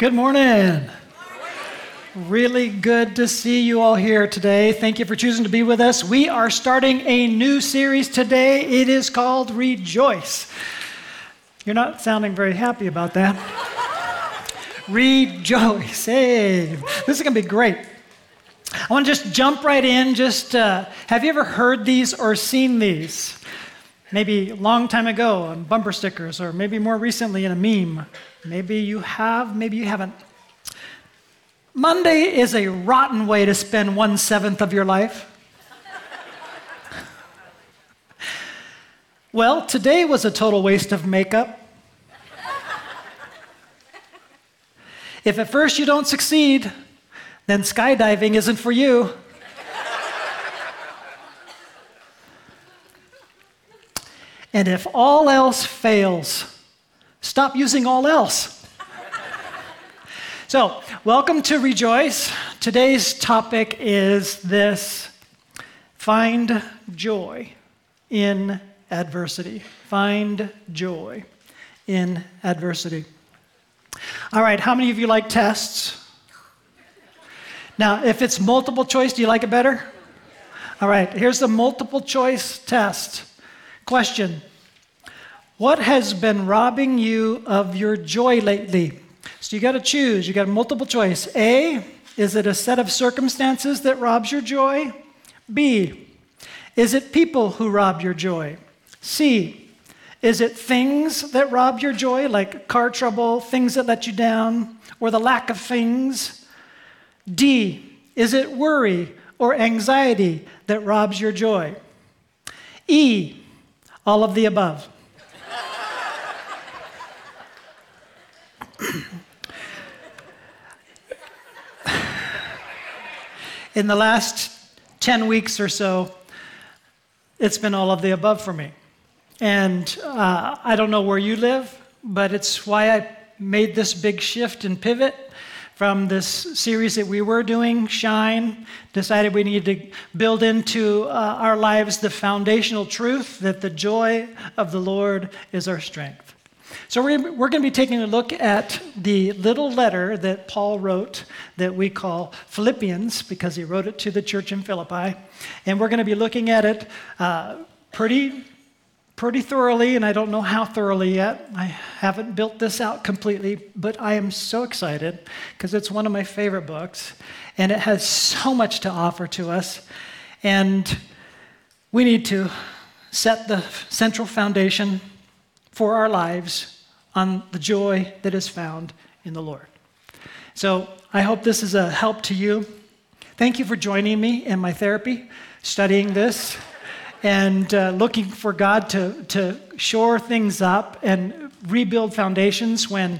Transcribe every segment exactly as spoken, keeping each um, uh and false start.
Good morning. Really good to see you all here today. Thank you for choosing to be with us. We are starting a new series today. It is called Rejoice. You're not sounding very happy about that. Rejoice. Hey, this is going to be great. I want to just jump right in. Just uh, have you ever heard these or seen these? Maybe a long time ago on bumper stickers, or maybe more recently in a meme. Maybe you have, maybe you haven't. Monday is a rotten way to spend one-seventh of your life. Well, today was a total waste of makeup. If at first you don't succeed, then skydiving isn't for you. And if all else fails, stop using all else. So, welcome to Rejoice. Today's topic is this: find joy in adversity. Find joy in adversity. All right, how many of you like tests? Now, if it's multiple choice, do you like it better? All right, here's the multiple choice test. Question: what has been robbing you of your joy lately? So you got to choose. You got multiple choice. A, is it a set of circumstances that robs your joy? B, is it people who rob your joy? C, is it things that rob your joy, like car trouble, things that let you down, or the lack of things? D, is it worry or anxiety that robs your joy? E, all of the above. In the last ten weeks or so, it's been all of the above for me. And uh, I don't know where you live, but it's why I made this big shift and pivot from this series that we were doing, Shine. Decided we needed to build into uh, our lives the foundational truth that the joy of the Lord is our strength. So we're, we're going to be taking a look at the little letter that Paul wrote that we call Philippians, because he wrote it to the church in Philippi. And we're going to be looking at it uh, pretty, pretty thoroughly, and I don't know how thoroughly yet. I haven't built this out completely, but I am so excited because it's one of my favorite books, and it has so much to offer to us. And we need to set the central foundation for our lives on the joy that is found in the Lord. So I hope this is a help to you. Thank you for joining me in my therapy, studying this, and uh, looking for God to, to shore things up and rebuild foundations when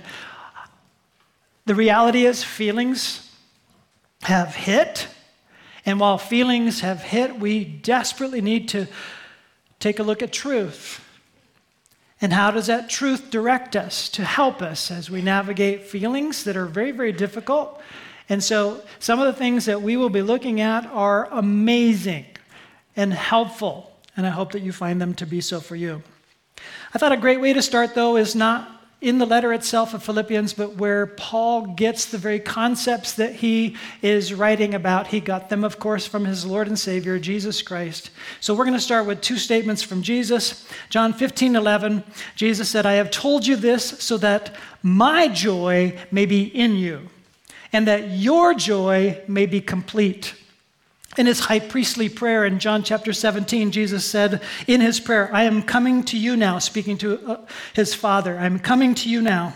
the reality is feelings have hit. And while feelings have hit, we desperately need to take a look at truth. And how does that truth direct us to help us as we navigate feelings that are very, very difficult? And so some of the things that we will be looking at are amazing and helpful, and I hope that you find them to be so for you. I thought a great way to start, though, is not in the letter itself of Philippians, but where Paul gets the very concepts that he is writing about. He got them, of course, from his Lord and Savior, Jesus Christ. So we're going to start with two statements from Jesus. John fifteen eleven, Jesus said, "I have told you this so that my joy may be in you, and that your joy may be complete." In his high priestly prayer in John chapter seventeen, Jesus said in his prayer, "I am coming to you now," speaking to his Father. "I'm coming to you now.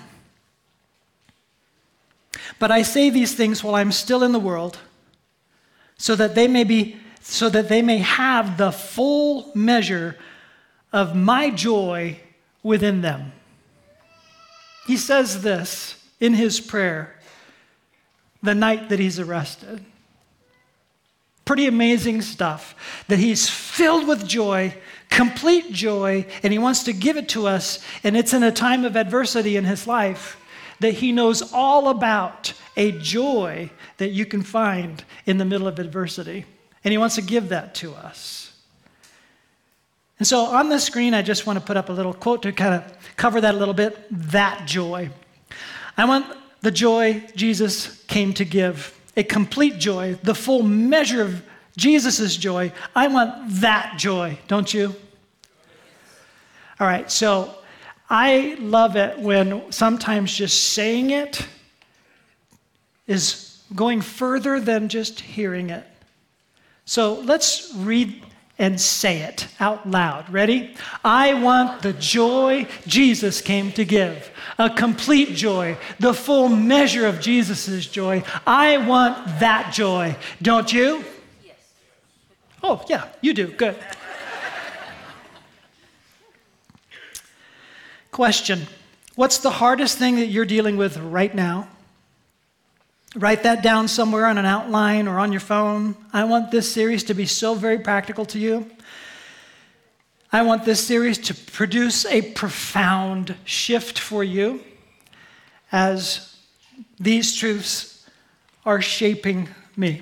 But I say these things while I'm still in the world, so that they may be, so that they may have the full measure of my joy within them." He says this in his prayer the night that he's arrested. Pretty amazing stuff, that he's filled with joy, complete joy, and he wants to give it to us, and it's in a time of adversity in his life that he knows all about a joy that you can find in the middle of adversity, and he wants to give that to us. And so on the screen, I just want to put up a little quote to kind of cover that a little bit, that joy. I want the joy Jesus came to give, a complete joy, the full measure of Jesus' joy. I want that joy, don't you? All right, so I love it when sometimes just saying it is going further than just hearing it. So let's read and say it out loud. Ready? I want the joy Jesus came to give, a complete joy, the full measure of Jesus' joy. I want that joy. Don't you? Yes. Oh, yeah, you do. Good. Question. What's the hardest thing that you're dealing with right now? Write that down somewhere on an outline or on your phone. I want this series to be so very practical to you. I want this series to produce a profound shift for you as these truths are shaping me.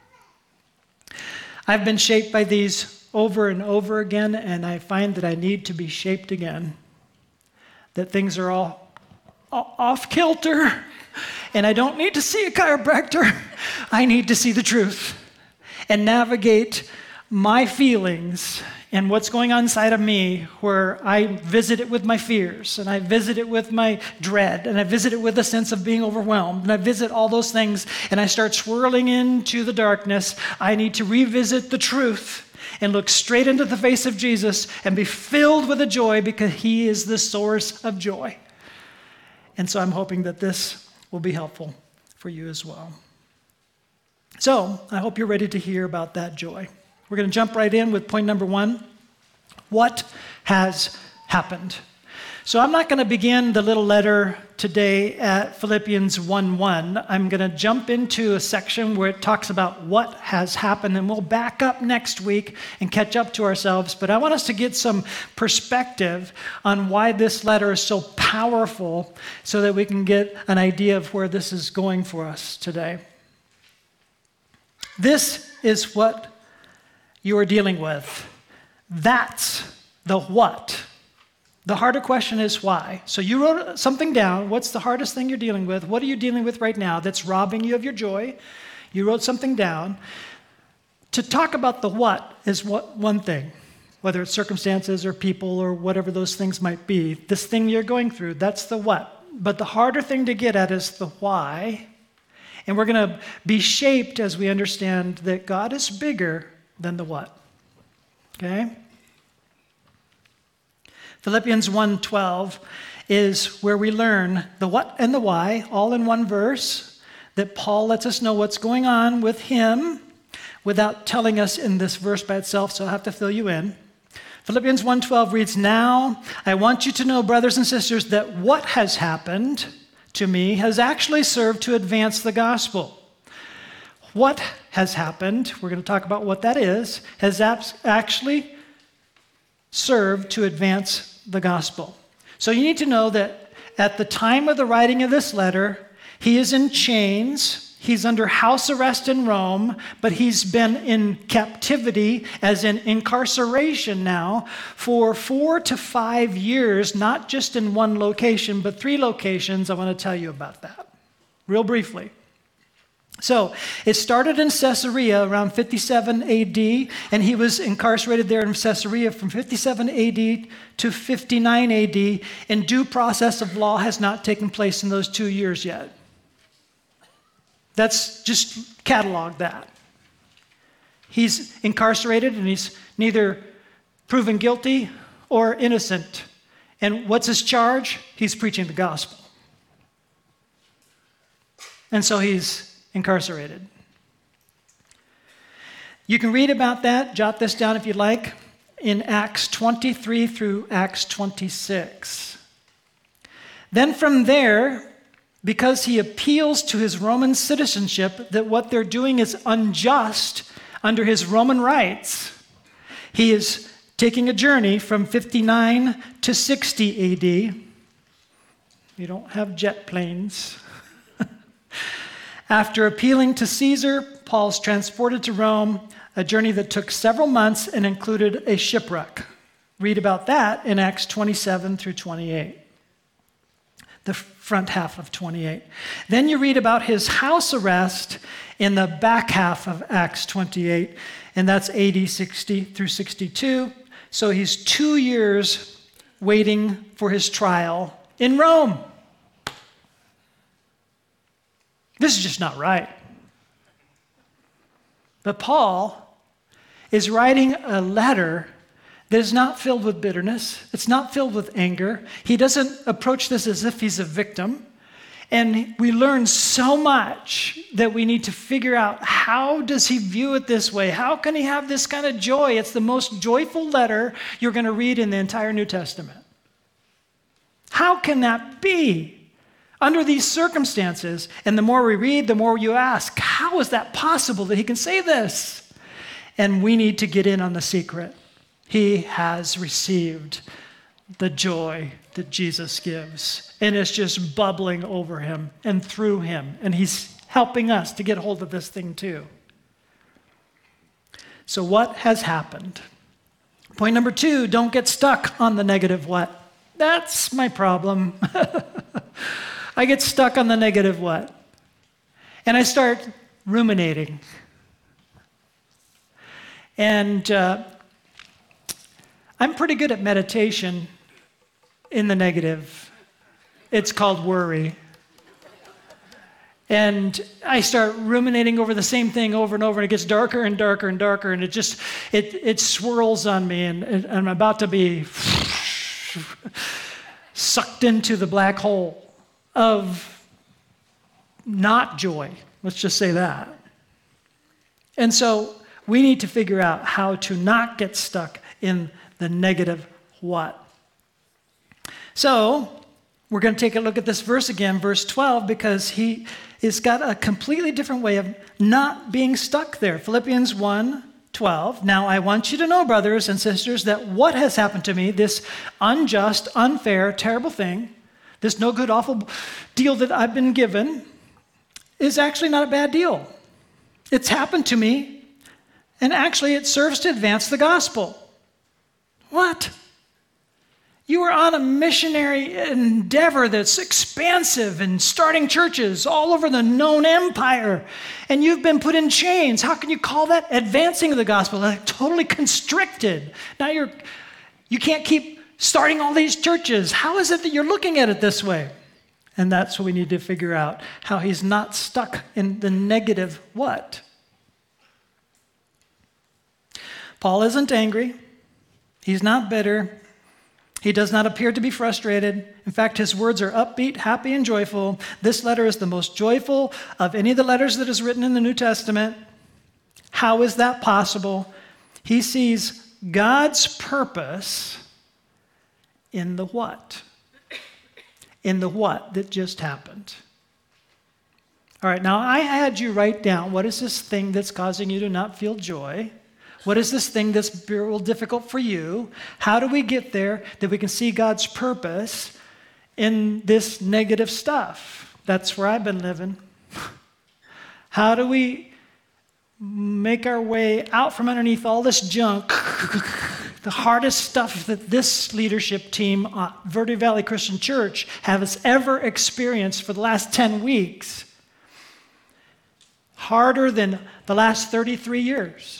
I've been shaped by these over and over again, and I find that I need to be shaped again. That things are all off kilter, and I don't need to see a chiropractor. I need to see the truth and navigate my feelings and what's going on inside of me, where I visit it with my fears, and I visit it with my dread, and I visit it with a sense of being overwhelmed, and I visit all those things, and I start swirling into the darkness. I need to revisit the truth and look straight into the face of Jesus and be filled with a joy, because he is the source of joy. And so I'm hoping that this will be helpful for you as well. So I hope you're ready to hear about that joy. We're going to jump right in with point number one. What has happened? So I'm not going to begin the little letter today at Philippians one one. I'm going to jump into a section where it talks about what has happened, and we'll back up next week and catch up to ourselves. But I want us to get some perspective on why this letter is so powerful, so that we can get an idea of where this is going for us today. This is what you are dealing with. That's the what. The harder question is why. So you wrote something down. What's the hardest thing you're dealing with? What are you dealing with right now that's robbing you of your joy? You wrote something down. To talk about the what is what one thing, whether it's circumstances or people or whatever those things might be. This thing you're going through, that's the what. But the harder thing to get at is the why. And we're going to be shaped as we understand that God is bigger than the what. Okay? Philippians one twelve is where we learn the what and the why, all in one verse, that Paul lets us know what's going on with him without telling us in this verse by itself, so I'll have to fill you in. Philippians one twelve reads, "Now I want you to know, brothers and sisters, that what has happened to me has actually served to advance the gospel." What has happened, we're going to talk about what that is, has actually served to advance the gospel. So you need to know that at the time of the writing of this letter, he is in chains. He's under house arrest in Rome, but he's been in captivity, as in incarceration now, for four to five years, not just in one location, but three locations. I want to tell you about that real briefly. So it started in Caesarea around fifty-seven A D, and he was incarcerated there in Caesarea from fifty-seven A D to fifty-nine A D, and due process of law has not taken place in those two years yet. That's just catalog that. He's incarcerated, and he's neither proven guilty or innocent. And what's his charge? He's preaching the gospel. And so he's incarcerated. You can read about that, jot this down if you'd like, in Acts twenty-three through Acts twenty-six. Then from there, because he appeals to his Roman citizenship that what they're doing is unjust under his Roman rights, he is taking a journey from fifty-nine to sixty A D. You don't have jet planes. After appealing to Caesar, Paul's transported to Rome, a journey that took several months and included a shipwreck. Read about that in Acts twenty-seven through twenty-eight. the front half of twenty-eight. Then you read about his house arrest in the back half of Acts twenty-eight, and that's A D sixty through sixty-two. So he's two years waiting for his trial in Rome. This is just not right. But Paul is writing a letter that is not filled with bitterness. It's not filled with anger. He doesn't approach this as if he's a victim. And we learn so much that we need to figure out, how does he view it this way? How can he have this kind of joy? It's the most joyful letter you're going to read in the entire New Testament. How can that be? Under these circumstances, and the more we read, the more you ask, how is that possible that he can say this? And we need to get in on the secret. He has received the joy that Jesus gives, and it's just bubbling over him and through him, and he's helping us to get hold of this thing too. So what has happened? Point number two, don't get stuck on the negative what. That's my problem. I get stuck on the negative what? And I start ruminating. And uh, I'm pretty good at meditation in the negative. It's called worry. And I start ruminating over the same thing over and over, and it gets darker and darker and darker, and it just, it, it swirls on me, and, and I'm about to be sucked into the black hole of not joy. Let's just say that. And so we need to figure out how to not get stuck in the negative what. So we're going to take a look at this verse again, verse twelve, because he has got a completely different way of not being stuck there. Philippians one twelve. Now I want you to know, brothers and sisters, that what has happened to me, this unjust, unfair, terrible thing, this no good, awful deal that I've been given, is actually not a bad deal. It's happened to me, and actually it serves to advance the gospel. What? You are on a missionary endeavor that's expansive and starting churches all over the known empire, and you've been put in chains. How can you call that advancing the gospel? Like totally constricted. Now you're, you can't keep starting all these churches. How is it that you're looking at it this way? And that's what we need to figure out, how he's not stuck in the negative what. Paul isn't angry. He's not bitter. He does not appear to be frustrated. In fact, his words are upbeat, happy, and joyful. This letter is the most joyful of any of the letters that is written in the New Testament. How is that possible? He sees God's purpose in the what? In the what that just happened. All right, now I had you write down, what is this thing that's causing you to not feel joy? What is this thing that's real difficult for you? How do we get there that we can see God's purpose in this negative stuff? That's where I've been living. How do we make our way out from underneath all this junk, the hardest stuff that this leadership team at Verde Valley Christian Church has ever experienced for the last ten weeks? Harder than the last thirty-three years.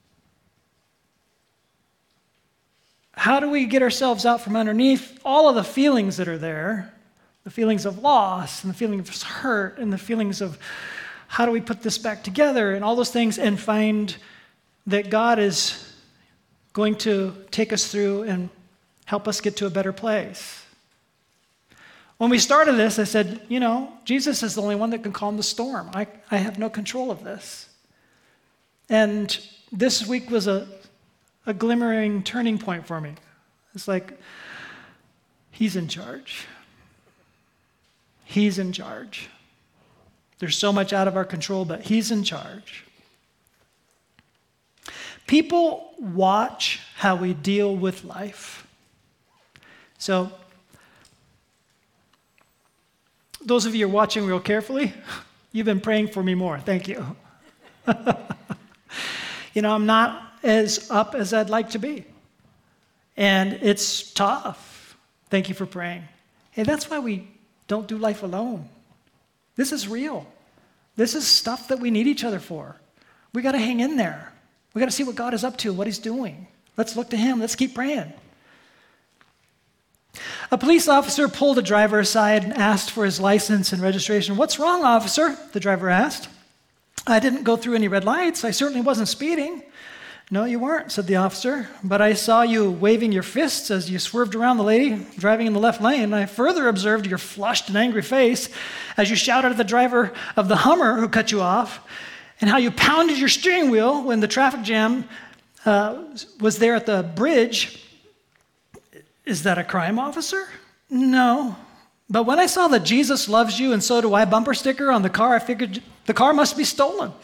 How do we get ourselves out from underneath all of the feelings that are there, the feelings of loss and the feelings of hurt and the feelings of how do we put this back together and all those things, and find that God is going to take us through and help us get to a better place? When we started this, I said, you know, Jesus is the only one that can calm the storm. I, I have no control of this. And this week was a a glimmering turning point for me. It's like, he's in charge. He's in charge. There's so much out of our control, but he's in charge. People watch how we deal with life. So, those of you who are watching real carefully, you've been praying for me more. Thank you. You know, I'm not as up as I'd like to be. And it's tough. Thank you for praying. Hey, that's why we don't do life alone. This is real. This is stuff that we need each other for. We got to hang in there. We got to see what God is up to, what he's doing. Let's look to him. Let's keep praying. A police officer pulled a driver aside and asked for his license and registration. "What's wrong, officer?" the driver asked. "I didn't go through any red lights. I certainly wasn't speeding." "No, you weren't," said the officer, "but I saw you waving your fists as you swerved around the lady driving in the left lane. I further observed your flushed and angry face as you shouted at the driver of the Hummer who cut you off, and how you pounded your steering wheel when the traffic jam uh, was there at the bridge. Is that a crime, officer?" "No. But when I saw the 'Jesus loves you and so do I' bumper sticker on the car, I figured the car must be stolen."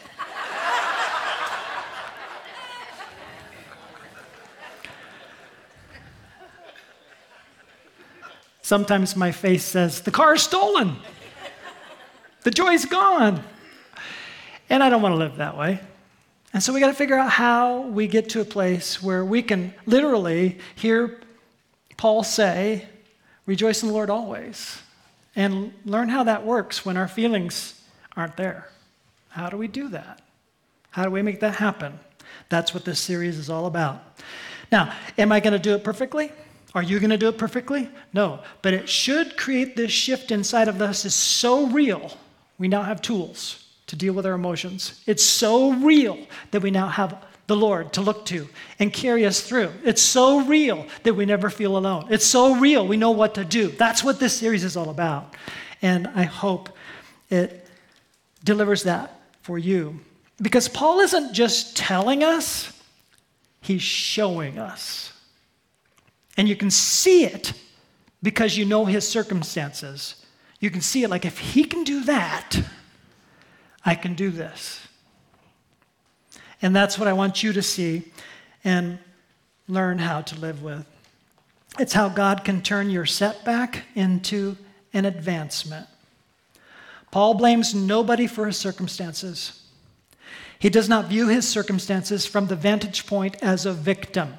Sometimes my face says, "The car is stolen. The joy's gone." And I don't want to live that way. And so we got to figure out how we get to a place where we can literally hear Paul say, "Rejoice in the Lord always," and learn how that works when our feelings aren't there. How do we do that? How do we make that happen? That's what this series is all about. Now, am I going to do it perfectly? Are you going to do it perfectly? No, but it should create this shift inside of us. It's so real, we now have tools to deal with our emotions. It's so real that we now have the Lord to look to and carry us through. It's so real that we never feel alone. It's so real we know what to do. That's what this series is all about. And I hope it delivers that for you. Because Paul isn't just telling us, he's showing us. And you can see it because you know his circumstances. You can see it like, if he can do that, I can do this. And that's what I want you to see and learn how to live with. It's how God can turn your setback into an advancement. Paul blames nobody for his circumstances. He does not view his circumstances from the vantage point as a victim.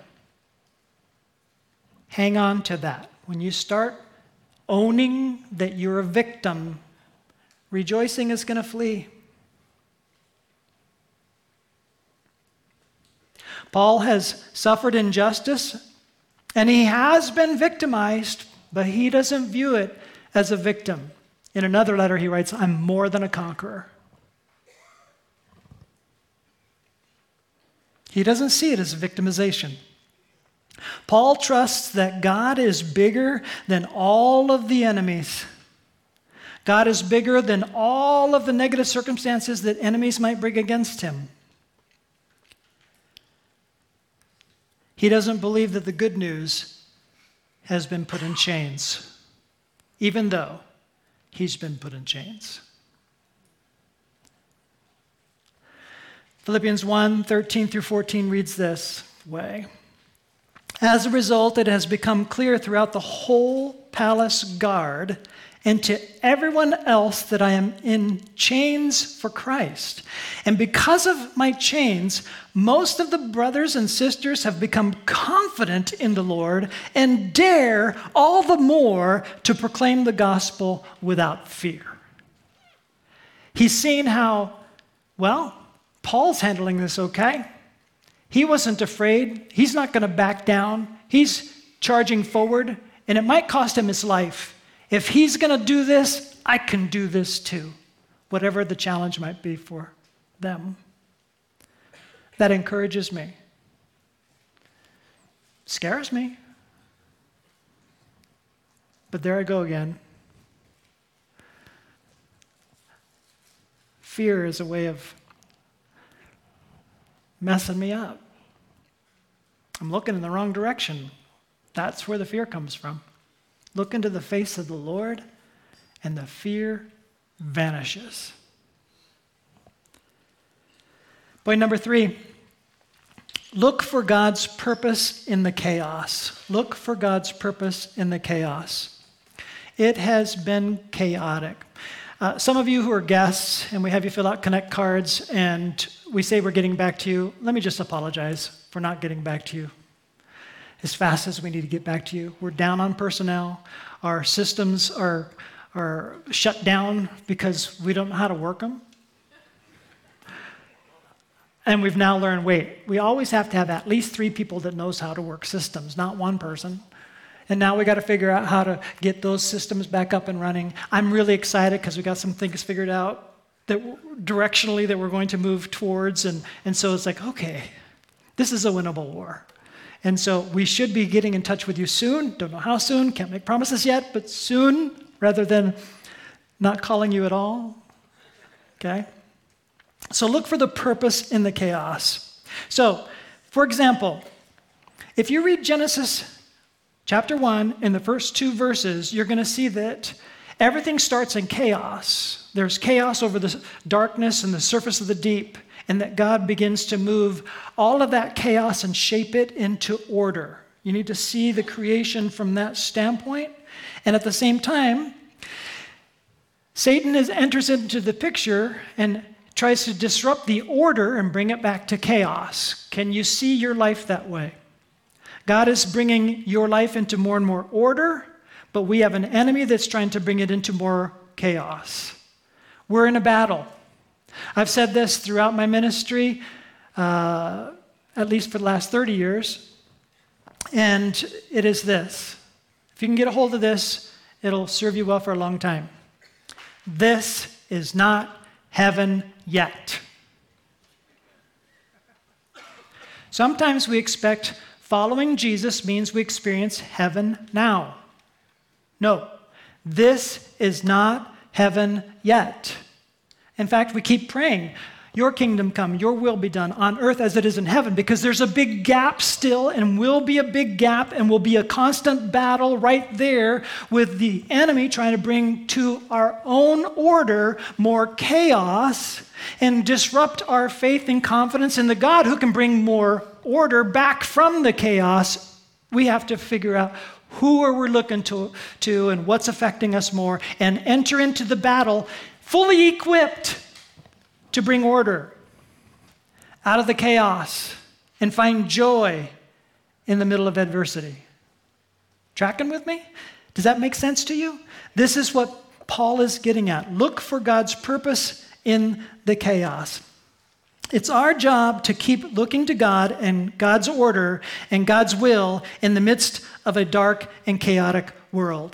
Hang on to that. When you start owning that you're a victim, rejoicing is going to flee. Paul has suffered injustice, and he has been victimized, but he doesn't view it as a victim. In another letter, he writes, "I'm more than a conqueror." He doesn't see it as victimization. Paul trusts that God is bigger than all of the enemies. God is bigger than all of the negative circumstances that enemies might bring against him. He doesn't believe that the good news has been put in chains, even though he's been put in chains. Philippians one, thirteen through fourteen reads this way. "As a result, it has become clear throughout the whole palace guard and to everyone else that I am in chains for Christ. And because of my chains, most of the brothers and sisters have become confident in the Lord and dare all the more to proclaim the gospel without fear." He's seen how, well, Paul's handling this okay. He wasn't afraid. He's not going to back down. He's charging forward, and it might cost him his life. If he's going to do this, I can do this too, whatever the challenge might be for them. That encourages me. Scares me. But there I go again. Fear is a way of messing me up. I'm looking in the wrong direction. That's where the fear comes from. Look into the face of the Lord, and the fear vanishes. Point number three, look for God's purpose in the chaos. Look for God's purpose in the chaos. It has been chaotic. Uh, some of you who are guests, and we have you fill out Connect cards, and we say we're getting back to you. Let me just apologize for not getting back to you as fast as we need to get back to you. We're down on personnel. Our systems are or shut down because we don't know how to work them. And we've now learned, wait, we always have to have at least three people that knows how to work systems, not one person. And now we got to figure out how to get those systems back up and running. I'm really excited because we got some things figured out that directionally that we're going to move towards. And, and so it's like, okay, this is a winnable war. And so we should be getting in touch with you soon. Don't know how soon, can't make promises yet, but soon, rather than not calling you at all. Okay? So look for the purpose in the chaos. So, for example, if you read Genesis chapter one, in the first two verses, you're going to see that everything starts in chaos. There's chaos over the darkness and the surface of the deep, and that God begins to move all of that chaos and shape it into order. You need to see the creation from that standpoint. And at the same time, Satan is, enters into the picture and tries to disrupt the order and bring it back to chaos. Can you see your life that way? God is bringing your life into more and more order, but we have an enemy that's trying to bring it into more chaos. We're in a battle. I've said this throughout my ministry, uh, at least for the last thirty years, and it is this. If you can get a hold of this, it'll serve you well for a long time. This is not heaven yet. Sometimes we expect following Jesus means we experience heaven now. No, this is not heaven yet. In fact, we keep praying, your kingdom come, your will be done on earth as it is in heaven, because there's a big gap still and will be a big gap and will be a constant battle right there with the enemy trying to bring to our own order more chaos and disrupt our faith and confidence in the God who can bring more order back from the chaos. We have to figure out who are we looking to, to and what's affecting us more, and enter into the battle fully equipped to bring order out of the chaos and find joy in the middle of adversity. Tracking with me? Does that make sense to you? This is what Paul is getting at. Look for God's purpose in the chaos. It's our job to keep looking to God and God's order and God's will in the midst of a dark and chaotic world.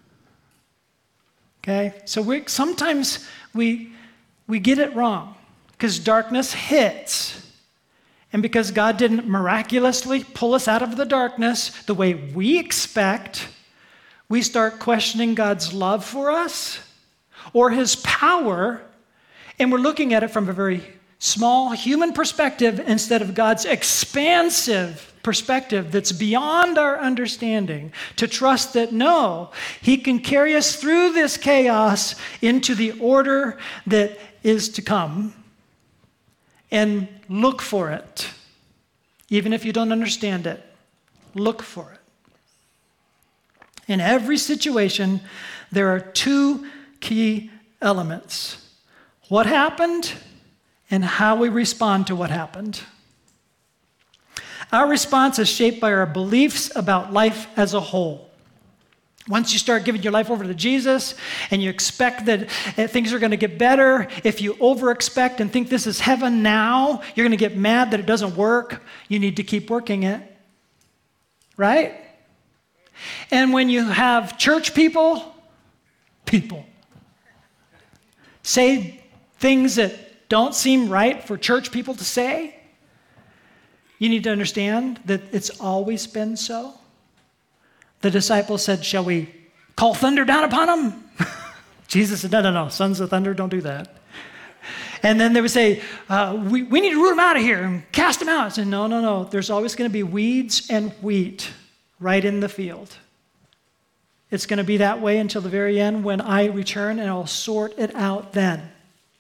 Okay? So we sometimes we we get it wrong because darkness hits. And because God didn't miraculously pull us out of the darkness the way we expect, we start questioning God's love for us or his power, and we're looking at it from a very small human perspective instead of God's expansive perspective that's beyond our understanding, to trust that no, he can carry us through this chaos into the order that is to come, and look for it. Even if you don't understand it, look for it. In every situation, there are two key elements: what happened and how we respond to what happened. Our response is shaped by our beliefs about life as a whole. Once you start giving your life over to Jesus and you expect that things are going to get better, if you over-expect and think this is heaven now, you're going to get mad that it doesn't work. You need to keep working it. Right? And when you have church people, people, say things that don't seem right for church people to say, you need to understand that it's always been so. The disciples said, shall we call thunder down upon them? Jesus said, no, no, no, sons of thunder, don't do that. And then they would say, uh, we, we need to root them out of here and cast them out. I said, no, no, no, there's always going to be weeds and wheat right in the field. It's going to be that way until the very end when I return, and I'll sort it out then.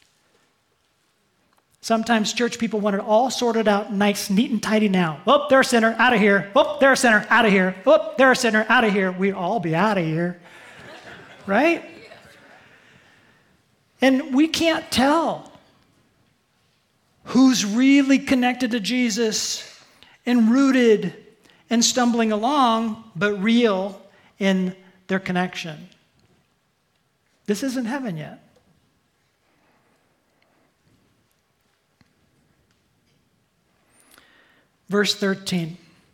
Sometimes church people want it all sorted out nice, neat, and tidy now. Oh, they're a sinner, out of here. Oh, they're a sinner, out of here. Oh, they're a sinner, out of here. We'd all be out of here. Right? And we can't tell who's really connected to Jesus and rooted and stumbling along, but real in their connection. This isn't heaven yet. Verse thirteen.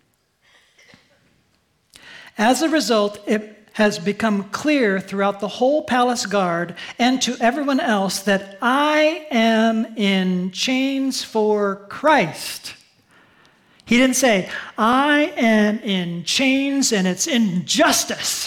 As a result, it has become clear throughout the whole palace guard and to everyone else that I am in chains for Christ. He didn't say, I am in chains and it's injustice.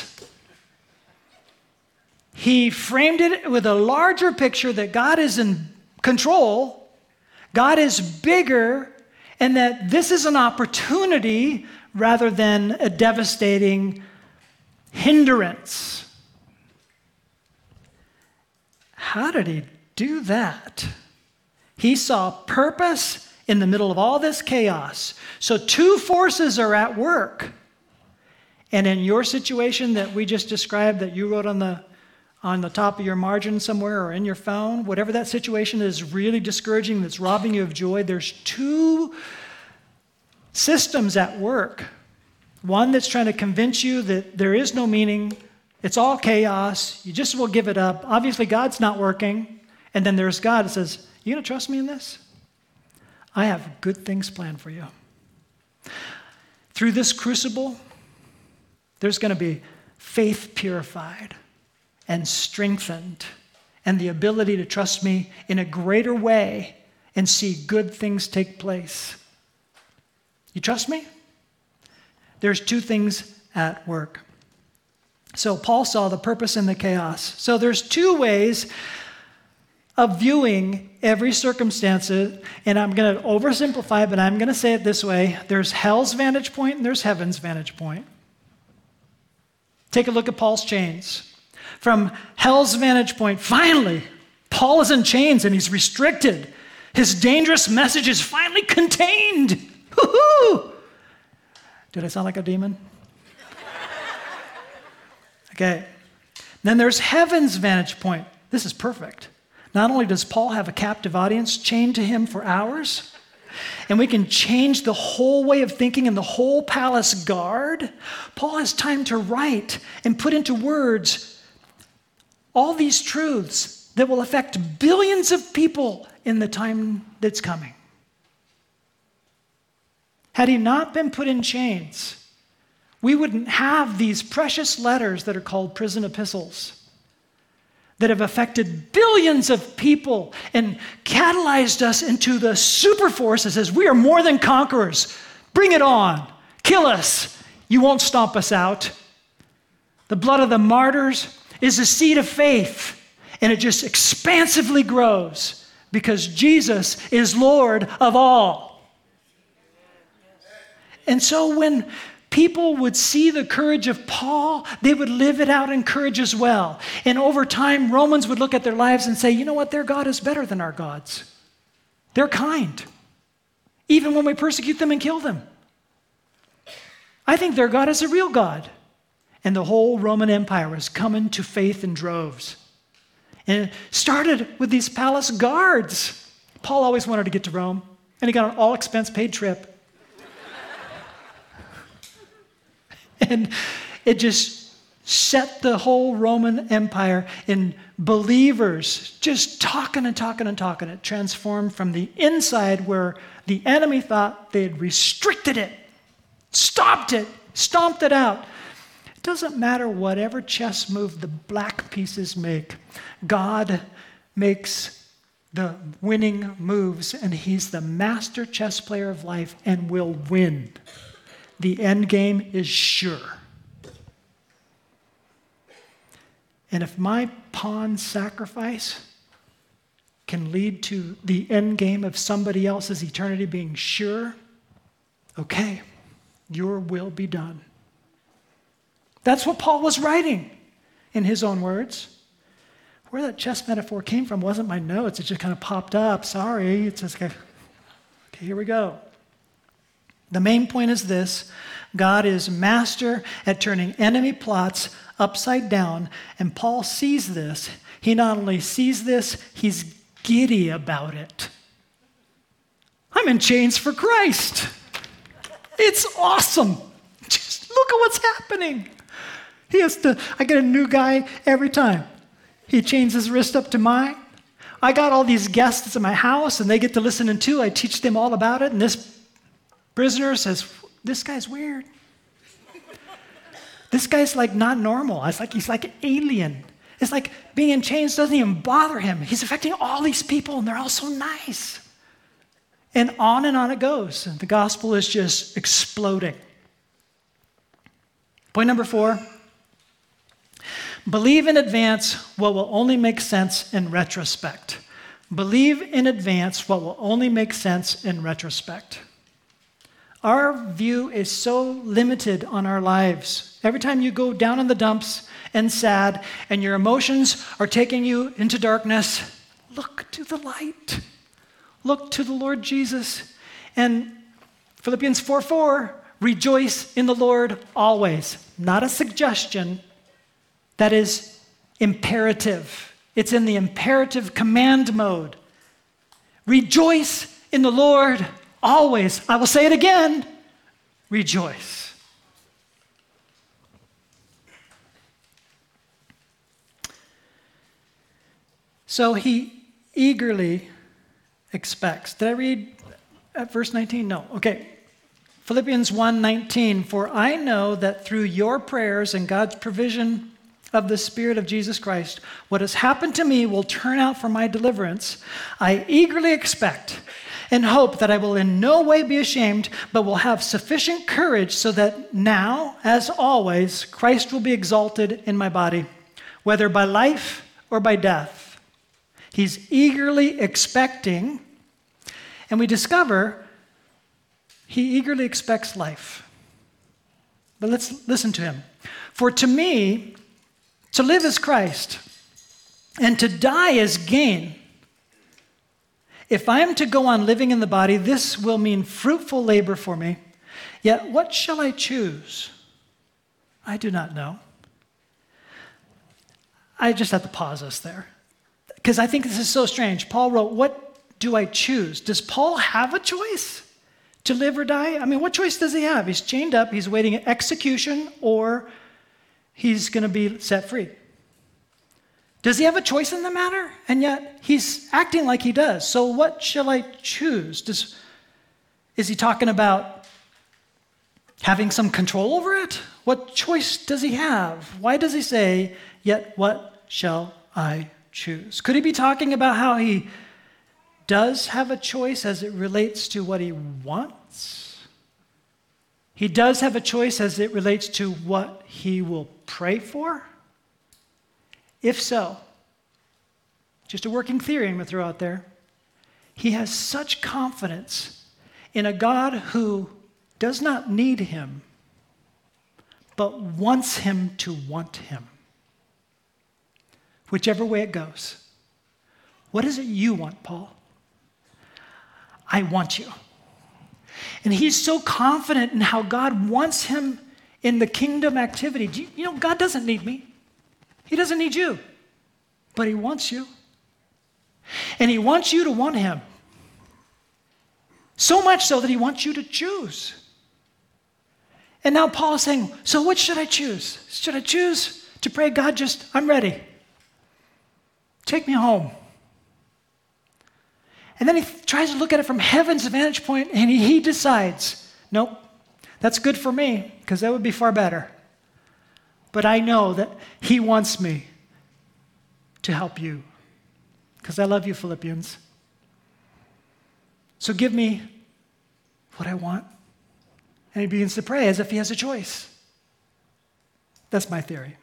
He framed it with a larger picture that God is in control, God is bigger, and that this is an opportunity rather than a devastating hindrance. How did he do that? He saw purpose in the middle of all this chaos. So two forces are at work. And in your situation that we just described, that you wrote on the on the top of your margin somewhere or in your phone, whatever that situation is really discouraging, that's robbing you of joy, there's two systems at work. One that's trying to convince you that there is no meaning, it's all chaos, you just will give it up. Obviously, God's not working. And then there's God that says, you going to trust me in this? I have good things planned for you. Through this crucible, there's going to be faith purified and strengthened, and the ability to trust me in a greater way and see good things take place. You trust me? There's two things at work. So Paul saw the purpose in the chaos. So there's two ways of viewing every circumstance, and I'm going to oversimplify, but I'm going to say it this way. There's hell's vantage point and there's heaven's vantage point. Take a look at Paul's chains. From hell's vantage point, finally, Paul is in chains and he's restricted. His dangerous message is finally contained. Woo-hoo! Did I sound like a demon? Okay. Then there's heaven's vantage point. This is perfect. Not only does Paul have a captive audience chained to him for hours, and we can change the whole way of thinking and the whole palace guard, Paul has time to write and put into words all these truths that will affect billions of people in the time that's coming. Had he not been put in chains, we wouldn't have these precious letters that are called prison epistles that have affected billions of people and catalyzed us into the super force that says, we are more than conquerors. Bring it on. Kill us. You won't stomp us out. The blood of the martyrs is a seed of faith, and it just expansively grows because Jesus is Lord of all. And so when people would see the courage of Paul, they would live it out in courage as well. And over time, Romans would look at their lives and say, you know what, their God is better than our gods. They're kind, even when we persecute them and kill them. I think their God is a real God. And the whole Roman Empire was coming to faith in droves. And it started with these palace guards. Paul always wanted to get to Rome, and he got an all-expense-paid trip. And it just set the whole Roman Empire in believers just talking and talking and talking. It transformed from the inside where the enemy thought they had restricted it, stopped it, stomped it out. It doesn't matter whatever chess move the black pieces make. God makes the winning moves, and he's the master chess player of life and will win. The end game is sure. And if my pawn sacrifice can lead to the end game of somebody else's eternity being sure, okay, your will be done. That's what Paul was writing in his own words. Where that chess metaphor came from wasn't my notes. It just kind of popped up. Sorry. It's just, okay, here we go. The main point is this. God is master at turning enemy plots upside down, and Paul sees this. He not only sees this, he's giddy about it. I'm in chains for Christ. It's awesome. Just look at what's happening. He has to, I get a new guy every time. He chains his wrist up to mine. I got all these guests at my house, and they get to listen in too. I teach them all about it, and this prisoner says, this guy's weird. This guy's like not normal. It's like he's like an alien. It's like being in chains doesn't even bother him. He's affecting all these people, and they're all so nice. And on and on it goes. And the gospel is just exploding. Point number four. Believe in advance what will only make sense in retrospect. Believe in advance what will only make sense in retrospect. Our view is so limited on our lives. Every time you go down in the dumps and sad and your emotions are taking you into darkness, look to the light. Look to the Lord Jesus. And Philippians four four, rejoice in the Lord always. Not a suggestion. That is imperative. It's in the imperative command mode. Rejoice in the Lord always. I will say it again. Rejoice. So he eagerly expects. Did I read at verse nineteen? No. Okay. Philippians one nineteen, for I know that through your prayers and God's provision of the Spirit of Jesus Christ, what has happened to me will turn out for my deliverance. I eagerly expect and hope that I will in no way be ashamed, but will have sufficient courage so that now, as always, Christ will be exalted in my body, whether by life or by death. He's eagerly expecting, and we discover he eagerly expects life. But let's listen to him. For to me, to live is Christ, and to die is gain. If I am to go on living in the body, this will mean fruitful labor for me. Yet what shall I choose? I do not know. I just have to pause us there, because I think this is so strange. Paul wrote, what do I choose? Does Paul have a choice to live or die? I mean, what choice does he have? He's chained up, he's waiting execution, or he's going to be set free. Does he have a choice in the matter? And yet he's acting like he does. So what shall I choose? Does, is he talking about having some control over it? What choice does he have? Why does he say, yet what shall I choose? Could he be talking about how he does have a choice as it relates to what he wants? He does have a choice as it relates to what he will pray for? If so, just a working theory I'm going to throw out there, he has such confidence in a God who does not need him, but wants him to want him. Whichever way it goes. What is it you want, Paul? I want you. And he's so confident in how God wants him in the kingdom activity. Do you, you know, God doesn't need me. He doesn't need you, but he wants you. And he wants you to want him. So much so that he wants you to choose. And now Paul is saying, so what should I choose? Should I choose to pray, God, just, I'm ready. Take me home. And then he tries to look at it from heaven's vantage point, and he, he decides, nope, that's good for me, because that would be far better. But I know that he wants me to help you, because I love you, Philippians. So give me what I want. And he begins to pray as if he has a choice. That's my theory.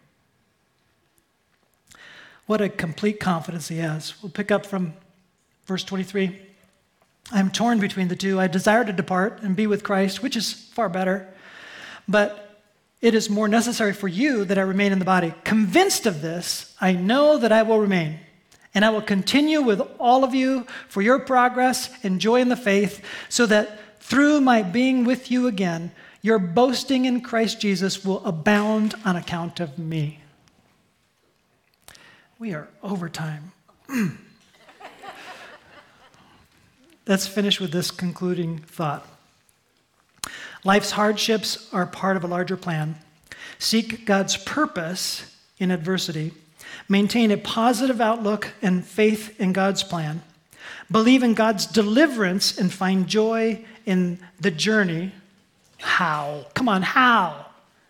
What a complete confidence he has. We'll pick up from verse twenty-three. I am torn between the two. I desire to depart and be with Christ, which is far better. But it is more necessary for you that I remain in the body. Convinced of this, I know that I will remain. And I will continue with all of you for your progress and joy in the faith, so that through my being with you again, your boasting in Christ Jesus will abound on account of me. We are over time. Let's finish with this concluding thought. Life's hardships are part of a larger plan. Seek God's purpose in adversity. Maintain a positive outlook and faith in God's plan. Believe in God's deliverance and find joy in the journey. How? Come on, how?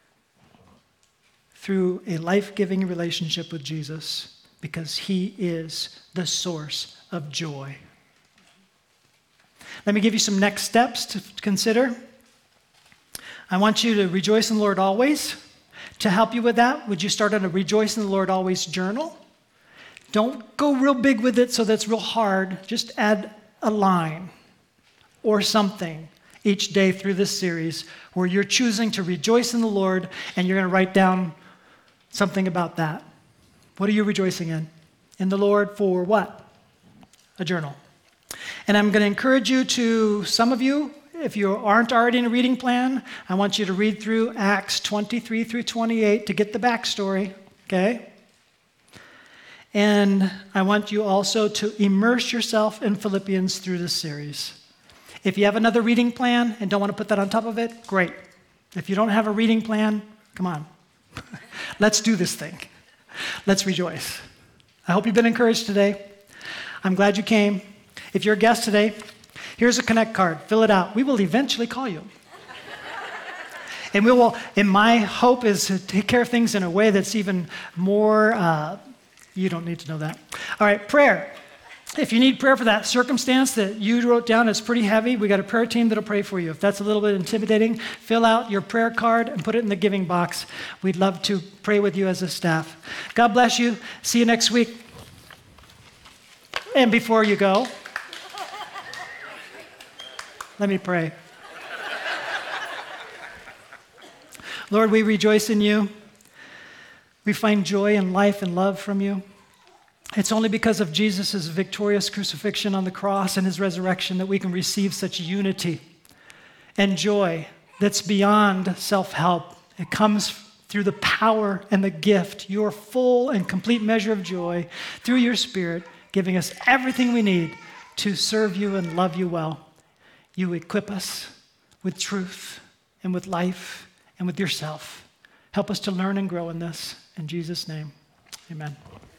Through a life-giving relationship with Jesus, because he is the source of joy. Let me give you some next steps to consider. I want you to rejoice in the Lord always. To help you with that, would you start on a Rejoice in the Lord Always journal? Don't go real big with it so that's real hard. Just add a line or something each day through this series where you're choosing to rejoice in the Lord, and you're going to write down something about that. What are you rejoicing in? In the Lord for what? A journal. And I'm going to encourage you to, some of you, if you aren't already in a reading plan, I want you to read through Acts twenty-three through twenty-eight to get the backstory, okay? And I want you also to immerse yourself in Philippians through this series. If you have another reading plan and don't want to put that on top of it, great. If you don't have a reading plan, come on. Let's do this thing. Let's rejoice. I hope you've been encouraged today. I'm glad you came. If you're a guest today, here's a Connect card. Fill it out. We will eventually call you. And we will, and my hope is to take care of things in a way that's even more, uh, you don't need to know that. All right, prayer. If you need prayer for that circumstance that you wrote down, it's pretty heavy. We got a prayer team that'll pray for you. If that's a little bit intimidating, fill out your prayer card and put it in the giving box. We'd love to pray with you as a staff. God bless you. See you next week. And before you go, let me pray. Lord, we rejoice in you. We find joy and life and love from you. It's only because of Jesus' victorious crucifixion on the cross and his resurrection that we can receive such unity and joy that's beyond self-help. It comes through the power and the gift, your full and complete measure of joy through your Spirit, giving us everything we need to serve you and love you well. You equip us with truth and with life and with yourself. Help us to learn and grow in this. In Jesus' name, amen.